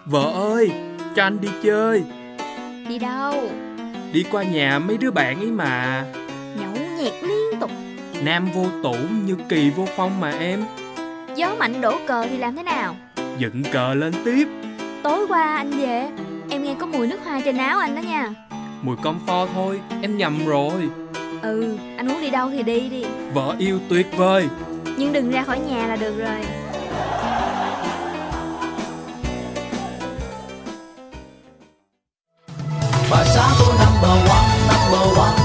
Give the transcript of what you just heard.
Vợ ơi, cho anh đi chơi. Đi đâu? Đi qua nhà mấy đứa bạn ấy mà. Nhậu nhẹt liên tục. Nam vô tủ như Kỳ vô phong mà em. Gió mạnh đổ cờ thì làm thế nào? Dựng cờ lên tiếp. Tối qua anh về, em nghe có mùi nước hoa trên áo anh đó nha. Mùi comfort thôi, em nhầm rồi. Ừ, anh muốn đi đâu thì đi đi. Vợ yêu tuyệt vời. Nhưng đừng ra khỏi nhà là được rồi. Bà xã tôi number one, number one.